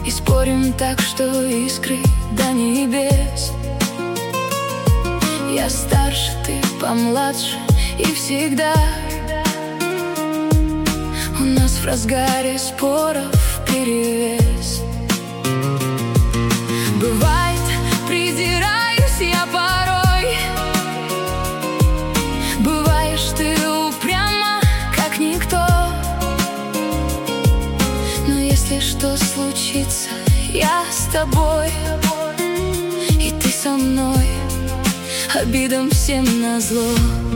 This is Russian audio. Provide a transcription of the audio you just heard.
И спорим так, что искры до небес. Я старше, ты помладше, и всегда у нас в разгаре споров перевес. Бывает, придираюсь я порой, бываешь ты упряма, как никто. Но если что случится, я с тобой, и ты со мной, обидам всем назло.